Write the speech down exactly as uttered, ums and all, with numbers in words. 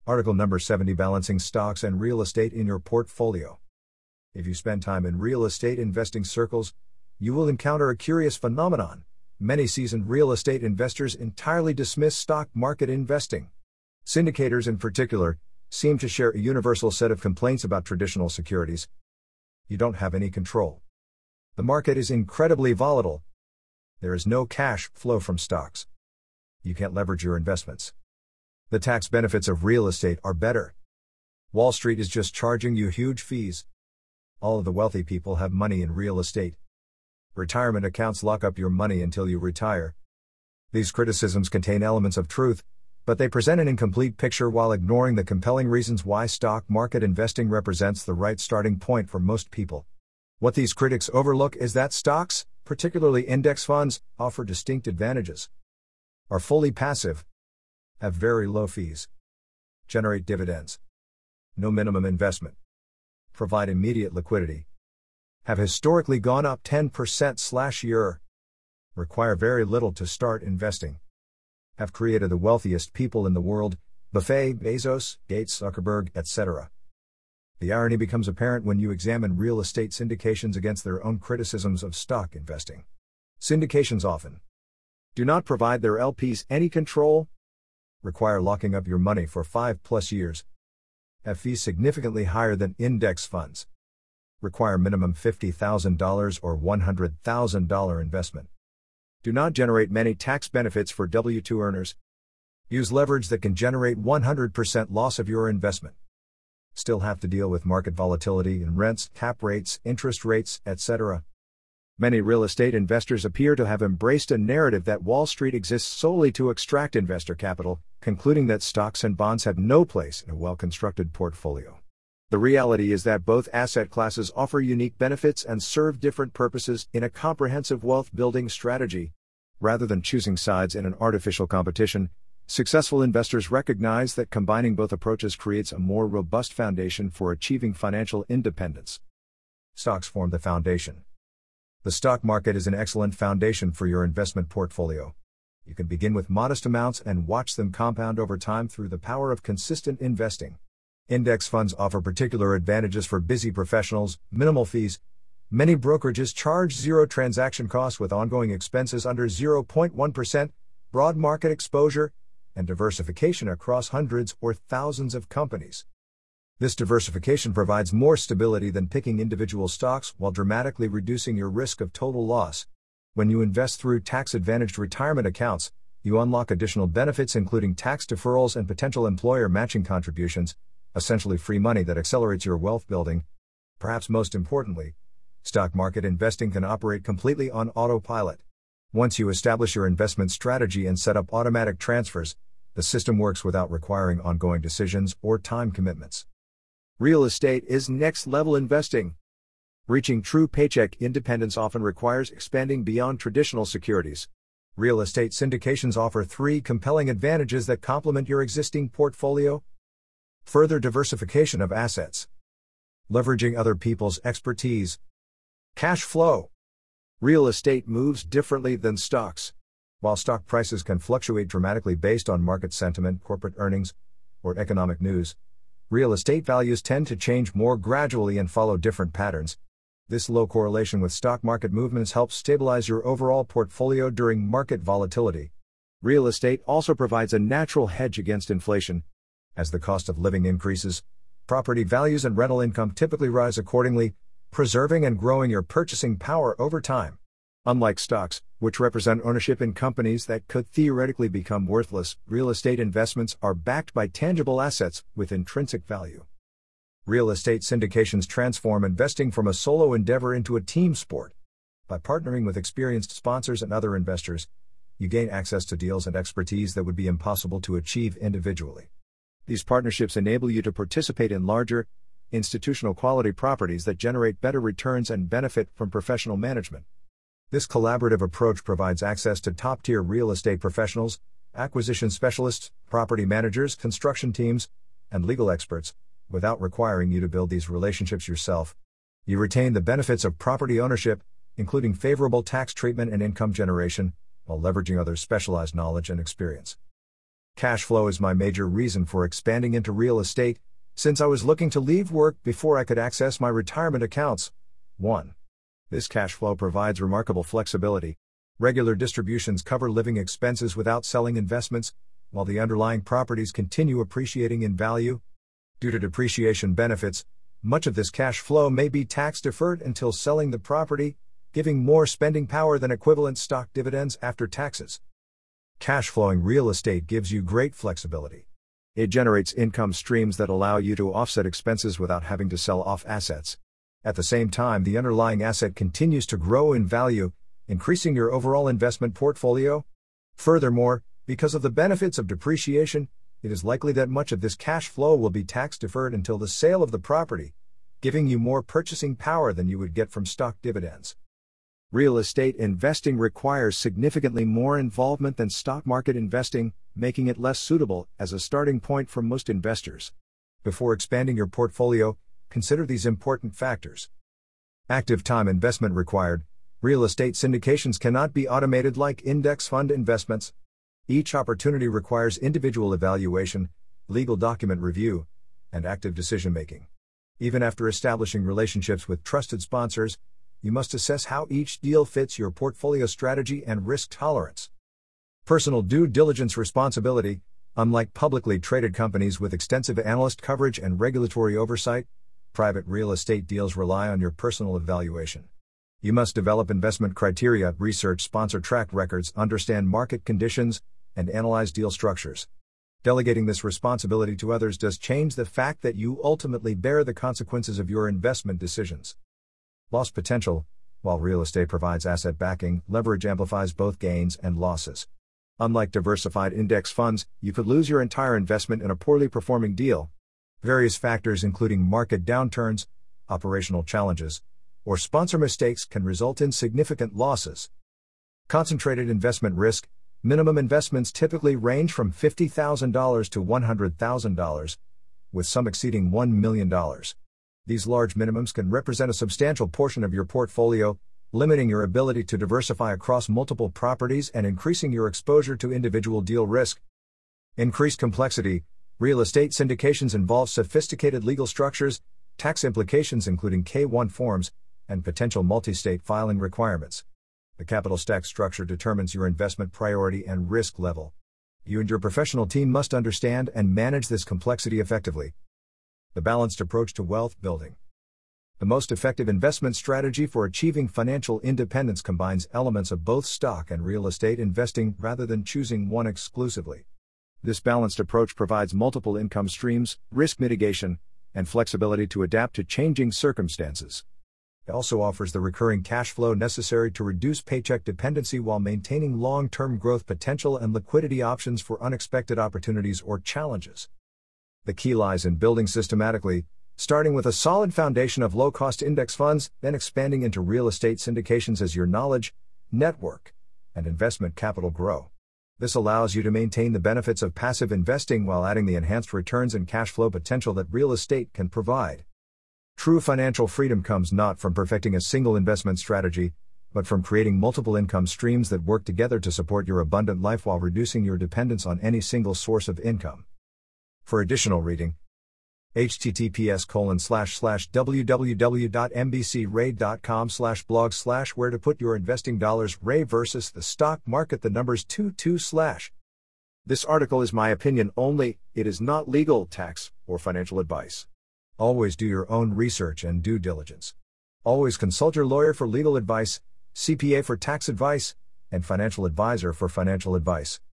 Article number seventy: Balancing stocks and real estate in your portfolio. If you spend time in real estate investing circles, you will encounter a curious phenomenon. Many seasoned real estate investors entirely dismiss stock market investing. Syndicators, in particular, seem to share a universal set of complaints about traditional securities. You don't have any control. The market is incredibly volatile. There is no cash flow from stocks. You can't leverage your investments. The tax benefits of real estate are better. Wall Street is just charging you huge fees. All of the wealthy people have money in real estate. Retirement accounts lock up your money until you retire. These criticisms contain elements of truth, but they present an incomplete picture while ignoring the compelling reasons why stock market investing represents the right starting point for most people. What these critics overlook is that stocks, particularly index funds, offer distinct advantages. Are fully passive. Have very low fees. Generate dividends. No minimum investment. Provide immediate liquidity. Have historically gone up ten percent slash year. Require very little to start investing. Have created the wealthiest people in the world: Buffett, Bezos, Gates, Zuckerberg, et cetera. The irony becomes apparent when you examine real estate syndications against their own criticisms of stock investing. Syndications often do not provide their L Ps any control, require locking up your money for five plus years, have fees significantly higher than index funds, require minimum fifty thousand dollars or one hundred thousand dollars investment, do not generate many tax benefits for W two earners, use leverage that can generate one hundred percent loss of your investment, still have to deal with market volatility in rents, cap rates, interest rates, et cetera. Many real estate investors appear to have embraced a narrative that Wall Street exists solely to extract investor capital, concluding that stocks and bonds have no place in a well-constructed portfolio. The reality is that both asset classes offer unique benefits and serve different purposes in a comprehensive wealth-building strategy. Rather than choosing sides in an artificial competition, successful investors recognize that combining both approaches creates a more robust foundation for achieving financial independence. Stocks form the foundation. The stock market is an excellent foundation for your investment portfolio. You can begin with modest amounts and watch them compound over time through the power of consistent investing. Index funds offer particular advantages for busy professionals: minimal fees. Many brokerages charge zero transaction costs with ongoing expenses under zero point one percent, broad market exposure, and diversification across hundreds or thousands of companies. This diversification provides more stability than picking individual stocks while dramatically reducing your risk of total loss. When you invest through tax-advantaged retirement accounts, you unlock additional benefits including tax deferrals and potential employer matching contributions, essentially free money that accelerates your wealth building. Perhaps most importantly, stock market investing can operate completely on autopilot. Once you establish your investment strategy and set up automatic transfers, the system works without requiring ongoing decisions or time commitments. Real estate is next-level investing. Reaching true paycheck independence often requires expanding beyond traditional securities. Real estate syndications offer three compelling advantages that complement your existing portfolio. Further diversification of assets. Leveraging other people's expertise. Cash flow. Real estate moves differently than stocks. While stock prices can fluctuate dramatically based on market sentiment, corporate earnings, or economic news, real estate values tend to change more gradually and follow different patterns. This low correlation with stock market movements helps stabilize your overall portfolio during market volatility. Real estate also provides a natural hedge against inflation. As the cost of living increases, property values and rental income typically rise accordingly, preserving and growing your purchasing power over time. Unlike stocks, which represent ownership in companies that could theoretically become worthless, real estate investments are backed by tangible assets with intrinsic value. Real estate syndications transform investing from a solo endeavor into a team sport. By partnering with experienced sponsors and other investors, you gain access to deals and expertise that would be impossible to achieve individually. These partnerships enable you to participate in larger, institutional quality properties that generate better returns and benefit from professional management. This collaborative approach provides access to top-tier real estate professionals, acquisition specialists, property managers, construction teams, and legal experts, without requiring you to build these relationships yourself. You retain the benefits of property ownership, including favorable tax treatment and income generation, while leveraging others' specialized knowledge and experience. Cash flow is my major reason for expanding into real estate, since I was looking to leave work before I could access my retirement accounts. one. This cash flow provides remarkable flexibility. Regular distributions cover living expenses without selling investments, while the underlying properties continue appreciating in value. Due to depreciation benefits, much of this cash flow may be tax deferred until selling the property, giving more spending power than equivalent stock dividends after taxes. Cash flowing real estate gives you great flexibility. It generates income streams that allow you to offset expenses without having to sell off assets. At the same time, the underlying asset continues to grow in value, increasing your overall investment portfolio. Furthermore, because of the benefits of depreciation, it is likely that much of this cash flow will be tax deferred until the sale of the property, giving you more purchasing power than you would get from stock dividends. Real estate investing requires significantly more involvement than stock market investing, making it less suitable as a starting point for most investors. Before expanding your portfolio, consider these important factors. Active time investment required. Real estate syndications cannot be automated like index fund investments. Each opportunity requires individual evaluation, legal document review, and active decision-making. Even after establishing relationships with trusted sponsors, you must assess how each deal fits your portfolio strategy and risk tolerance. Personal due diligence responsibility. Unlike publicly traded companies with extensive analyst coverage and regulatory oversight, private real estate deals rely on your personal evaluation. You must develop investment criteria, research sponsor track records, understand market conditions, and analyze deal structures. Delegating this responsibility to others does change the fact that you ultimately bear the consequences of your investment decisions. Loss potential. While real estate provides asset backing, leverage amplifies both gains and losses. Unlike diversified index funds, you could lose your entire investment in a poorly performing deal. Various factors including market downturns, operational challenges, or sponsor mistakes can result in significant losses. Concentrated investment risk. Minimum investments typically range from fifty thousand dollars to one hundred thousand dollars, with some exceeding one million dollars. These large minimums can represent a substantial portion of your portfolio, limiting your ability to diversify across multiple properties and increasing your exposure to individual deal risk. Increased complexity. Real estate syndications involve sophisticated legal structures, tax implications including K one forms, and potential multi-state filing requirements. The capital stack structure determines your investment priority and risk level. You and your professional team must understand and manage this complexity effectively. The balanced approach to wealth building. The most effective investment strategy for achieving financial independence combines elements of both stock and real estate investing rather than choosing one exclusively. This balanced approach provides multiple income streams, risk mitigation, and flexibility to adapt to changing circumstances. It also offers the recurring cash flow necessary to reduce paycheck dependency while maintaining long-term growth potential and liquidity options for unexpected opportunities or challenges. The key lies in building systematically, starting with a solid foundation of low-cost index funds, then expanding into real estate syndications as your knowledge, network, and investment capital grow. This allows you to maintain the benefits of passive investing while adding the enhanced returns and cash flow potential that real estate can provide. True financial freedom comes not from perfecting a single investment strategy, but from creating multiple income streams that work together to support your abundant life while reducing your dependence on any single source of income. For additional reading, https colon slash slash www.mbcraid.com slash blog slash where to put your investing dollars Ray versus the stock market the numbers two two slash. This article is my opinion only, it is not legal, tax, or financial advice. Always do your own research and due diligence. Always consult your lawyer for legal advice, C P A for tax advice, and financial advisor for financial advice.